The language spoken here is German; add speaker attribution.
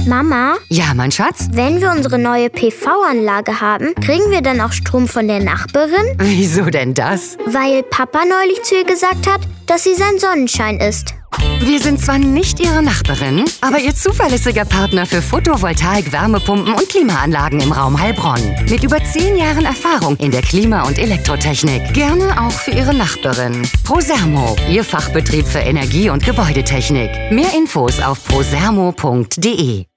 Speaker 1: Mama?
Speaker 2: Ja, mein Schatz?
Speaker 1: Wenn wir unsere neue PV-Anlage haben, kriegen wir dann auch Strom von der Nachbarin?
Speaker 2: Wieso denn das?
Speaker 1: Weil Papa neulich zu ihr gesagt hat, dass sie sein Sonnenschein ist.
Speaker 2: Wir sind zwar nicht Ihre Nachbarin, aber Ihr zuverlässiger Partner für Photovoltaik, Wärmepumpen und Klimaanlagen im Raum Heilbronn. Mit über 10 Jahren Erfahrung in der Klima- und Elektrotechnik. Gerne auch für Ihre Nachbarin. Prosermo, Ihr Fachbetrieb für Energie- und Gebäudetechnik. Mehr Infos auf prosermo.de.